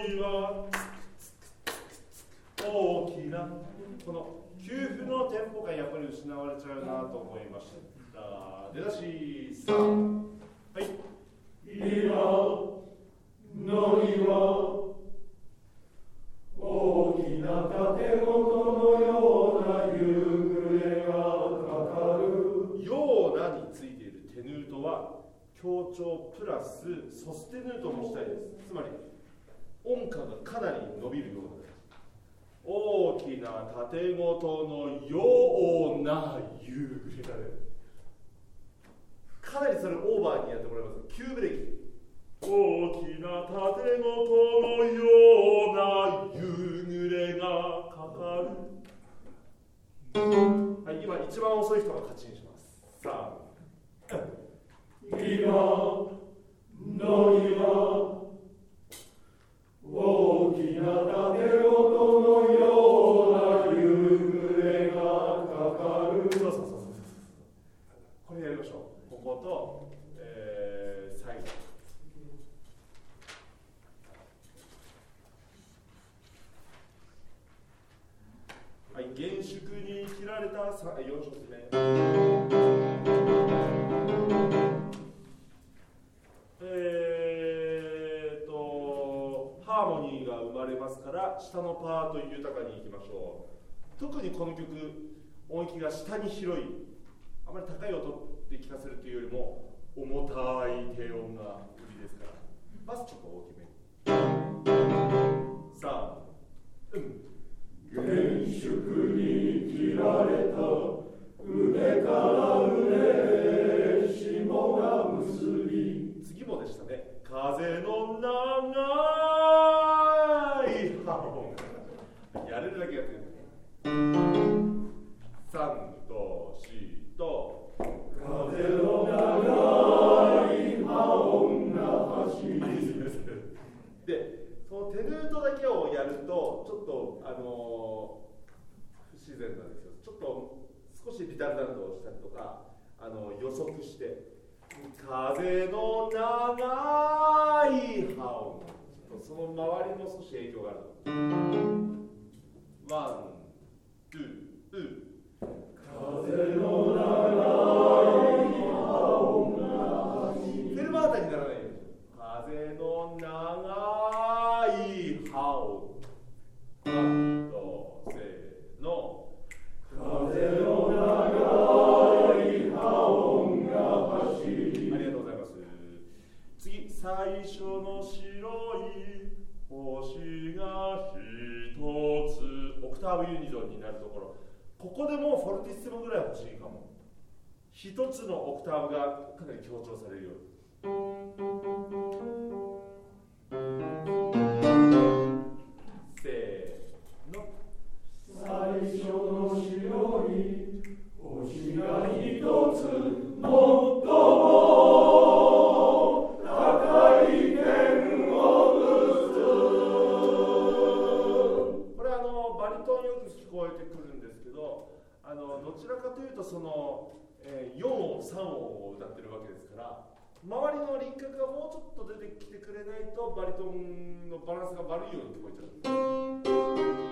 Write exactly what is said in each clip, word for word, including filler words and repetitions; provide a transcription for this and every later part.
には大きなこの休符のテンポがやっぱり失われちゃうなと思いました。出だしさん、はい。 岩の岩、大きな盾事のような夕暮れがかかる。 ようなについているテヌートは強調プラスソステヌートもしたいです。つまり音階がかなり伸びるような、大きな盾事のような夕暮れがね、かなりそれオーバーにやってもらいます。急ブレーキ。大きな盾事のような夕暮れがかかる。はい、今一番遅い人が勝ちにします。さあ、 岩の岩、大きな盾事のような夕暮れがかかる。 そうそうそうそうそう。これやりましょう。ここと、えー、最後。はい、厳粛に切られたよん小節目。えーと、ハーモニーが生まれますから、下のパート豊かにいきましょう。特にこの曲、音域が下に広い。あまり高い音で聴かせるというよりも、重たい低音が売りですから、バスちょっと大きめ。さあ、うん。 厳粛に切られた腕から腕へ霜が結び。 次もでしたね。風の長い葉をやれるだけやってる。さんとしと風の長い葉音が走り。 で、そのテヌートだけをやるとちょっとあのー、不自然なんですよ。ちょっと少しリタルダントをしたりとか、あの予測して風の長い葉音、その周りも少し影響がある。ワン、ツー、ツー。 風の長い葉音が走り。 フェルマータにならないように。風の長い葉音。ワン、と、せーの。 風の長い葉音が走り。 ありがとうございます。次、最初の白い星が一つ、オクターブユニゾンになるところ、ここでもうフォルティッシモぐらい欲しいかも。一つのオクターブがかなり強調されるように。せーの。 最初の白い星が一つ、もっとも高い天を結ぶ。 これあのバリトンよく聞こえてくるんですけど、あのどちらかというとその、えー、よん音さん音を歌ってるわけですから、周りの輪郭がもうちょっと出てきてくれないとバリトンのバランスが悪いように聞こえちゃう。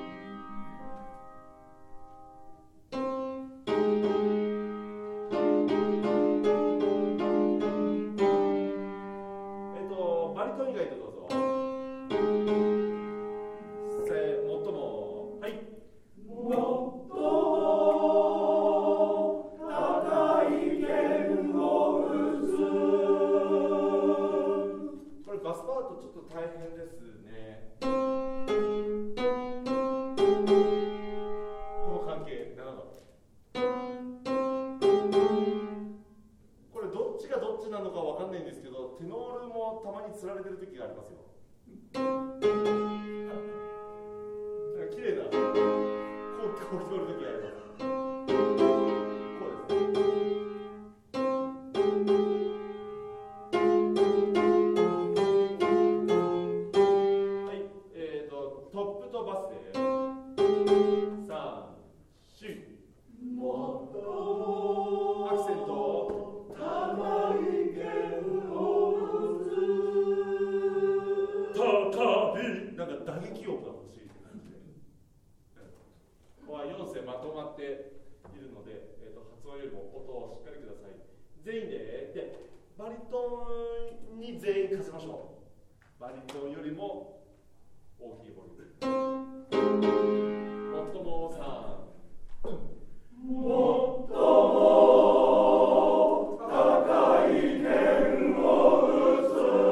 に全員貸せましょう。バリトンよりも大きいボリューム。もっともさん。 もっとも高い剣を打つ。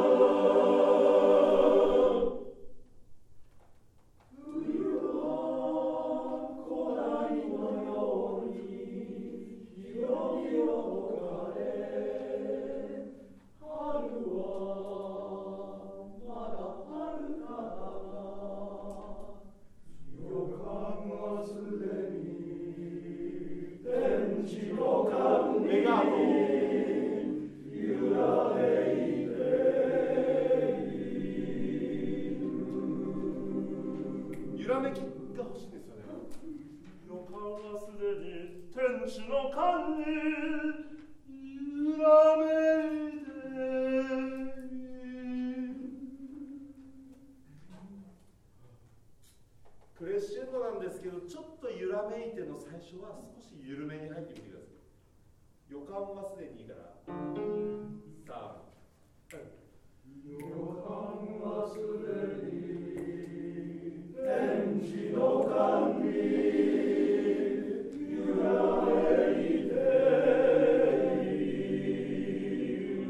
冬は古代のように広々かれ、春はまだ遥かだが、予感はすでに天地の神にメガート揺られて揺らめきが欲しいんですよね。予感はすでに天地の間に揺らめいている。クレッシェンドなんですけど、ちょっと揺らめいての最初は少し緩めに入ってみてください。予感はすでにいいから。さあ、 予感はすでに天地の神に揺られている。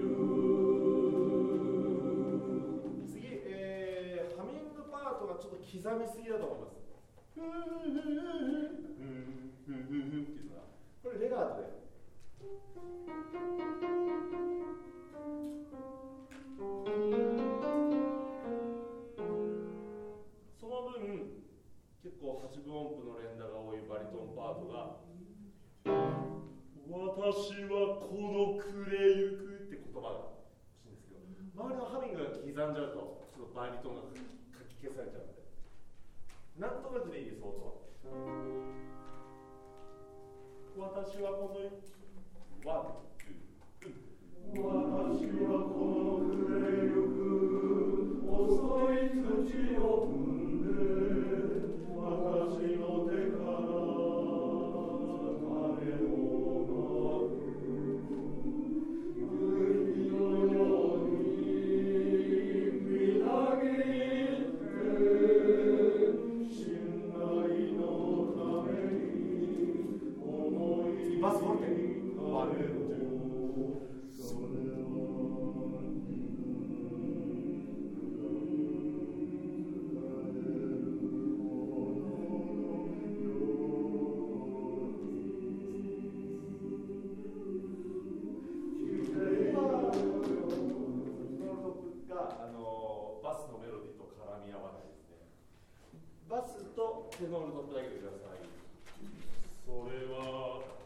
次、えー、ハミングパートがちょっと刻みすぎだと思います。ふんふんふんふんふんふんふんっていうのが、これレガートで。その分、結構八分音符の連打が多いバリトンパートが、私はこの暮れゆくって言葉が欲しいんですけど、周りのハミングが刻んじゃうと、ちょっとバリトンがかき消されちゃうので、なんとなくでいいです、音は。私はこのワン、ツー、 私はこの暮れゆく遅い土を踏んで、私の手から種をまく。夕日のようにみなぎって信頼のために思いバスフォルテワン、ツー。 それはバスとテノールトップだけでください。それは